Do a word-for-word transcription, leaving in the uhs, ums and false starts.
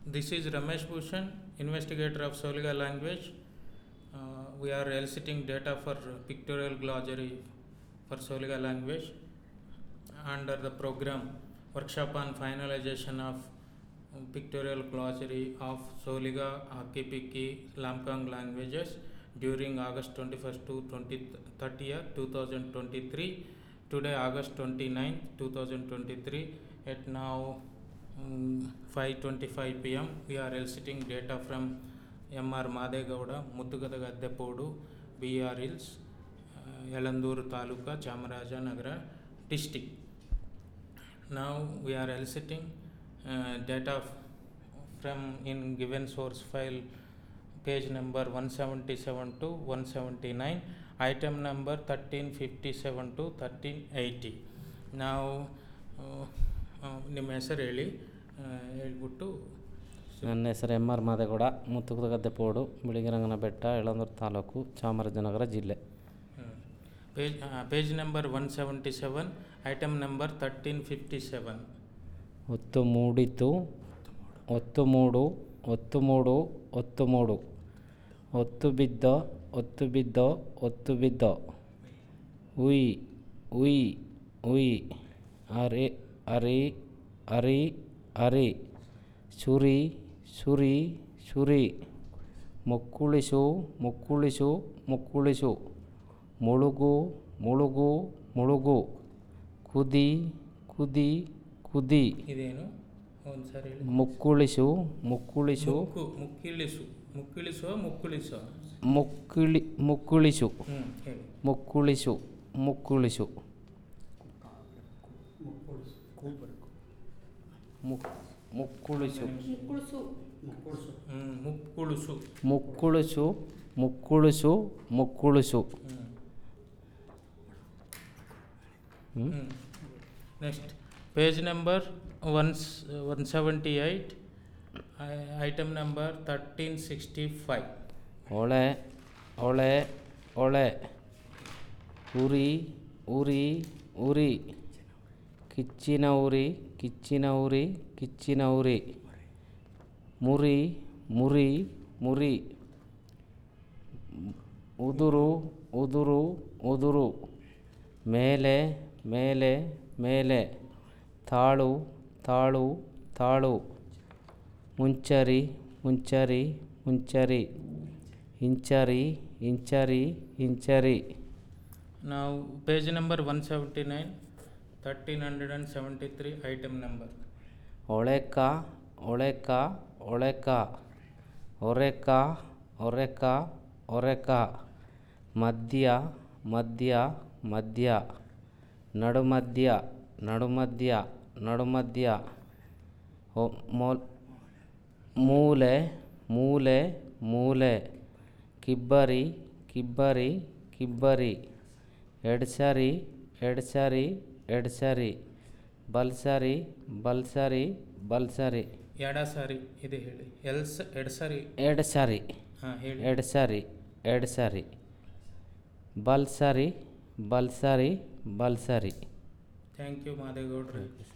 This is Ramesh Bhushan, investigator of Soliga language. Uh, we are eliciting data for pictorial glossary for Soliga language under the program Workshop on Finalization of Pictorial Glossary of Soliga, Hakipiki, Lamkang languages during August twenty-first to thirtieth, twenty twenty-three. Today, August twenty-ninth, twenty twenty-three, at now um, five twenty-five p m we are eliciting data from M R Madegowda, Muttugada Gaddepodu, B R Hills, uh, Yalandur Taluka, Chamaraja Nagara district. Now we are eliciting uh, data f- from in given source file page number one seventy-seven to one seventy-nine, item number thirteen fifty-seven to thirteen eighty. Now ನಿಮ್ಮ ಹೆಸರು ಹೇಳಿ ಹೇಳ್ಬಿಟ್ಟು. ನನ್ನ ಹೆಸರು M R Madegowda, ಮುತ್ತುಕದ ಗದ್ದೆಪೋಡು, ಬಿಳಿಗಿರಂಗನ ಬೆಟ್ಟ, ಯಳಂದೂರು ತಾಲೂಕು, ಚಾಮರಾಜನಗರ ಜಿಲ್ಲೆ. Page page number one seventy seven, item number thirteen fifty seven. ಒತ್ತು ಮೂಡಿತು, ಒತ್ತು ಮೂಡು, ಒತ್ತು ಮೂಡು, ಒತ್ತು ಮೂಡು, ಒತ್ತು ಬಿದ್ದ, ಒತ್ತು ಬಿದ್ದ, ಒತ್ತು ಬಿದ್ದ, ಉಯ್ ಉಯ್ ಉಯ್, ಅರೆ ಅರಿ ಅರಿ ಅರಿ, ಸುರಿ ಸುರಿ ಸುರಿ, ಮುಕ್ಕುಳಿಸು ಮುಕ್ಕುಳಿಸು ಮುಕ್ಕುಳಿಸು, ಮುಳುಗು ಮುಳುಗು ಮುಳುಗು, ಕುದಿ ಕುದಿ ಕುದಿ. ಇದೇನು ಒಂದು ಸರಿ ಮುಕ್ಕುಳಿಸು ಮುಕ್ಕುಳಿಸು ಮುಕ್ಕಿಳಿಸು ಮುಕ್ಕಿಳಿಸುವ ಮುಕ್ಕುಳಿಸುವ ಮುಕ್ಕುಳಿ ಮುಕ್ಕುಳಿಸು ಹೇಳಿ. ಮುಕ್ಕುಳಿಸು ಮುಕ್ಕುಳಿಸು ಮುಕ್ ಮುಕ್ಕುಳಿಸು ಮುಕ್ಕುಳಿಸು ಮುಕ್ಕುಳಿಸು ಮುಕ್ಕುಳಿಸು ಮುಕ್ಕುಳಿಸು. Next page number one one seventy eight, item number thirteen sixty five. ಒಳೆ ಒಳೆ ಒಳೆ, ಉರಿ ಉರಿ ಉರಿ, ಕಿಚ್ಚಿನ ಉರಿ ಕಿಚ್ಚಿನ ಉರಿ ಕಿಚ್ಚಿನ ಉರಿ, ಮುರಿ ಮುರಿ ಮುರಿ, ಉದುರು ಉದುರು ಉದುರು, ಮೇಲೆ ಮೇಲೆ ಮೇಲೆ, ತಾಳು ತಾಳು ತಾಳು, ಮುಂಚರಿ ಮುಂಚರಿ ಮುಂಚರಿ, ಇಂಚರಿ ಇಂಚರಿ ಇಂಚರಿ. ನಾವು page number one seventy nine, thirteen hundred and seventy three, item number. ಒಳೆಕ ಒಳೆಕ ಒಳೆಕ, ಒರೆಕ ಒರೆಕ ಒರೆಕ, ಮಧ್ಯ ಮಧ್ಯ ಮಧ್ಯ, ನಡುಮಧ್ಯ ನಡುಮಧ್ಯ ನಡುಮಧ್ಯ, ಮೂಲೆ ಮೂಲೆ ಮೂಲೆ, ಕಿಬ್ಬರಿ ಕಿಬ್ಬರಿ ಕಿಬ್ಬರಿ, ಎಡ್ಸರಿ ಎಡ್ಸರಿ ಎಡ್ಸರಿ, ಬಲ್ಸರಿ ಬಲ್ಸರಿ ಬಲ್ಸರಿ. ಎಡ ಸಾರಿ ಇದೆ ಹೇಳಿ. ಎಲ್ಸ್ ಎಡ್ಸರಿ ಎಡ್ಸರಿ ಹಾಂ ಹೇಳಿ. ಎಡ್ಸರಿ ಎಡ್ಸರಿ, ಬಲ್ಸರಿ ಬಲ್ಸರಿ ಬಲ್ಸರಿ. Thank you ಮಾದೇಗೌಡ್ರಿ.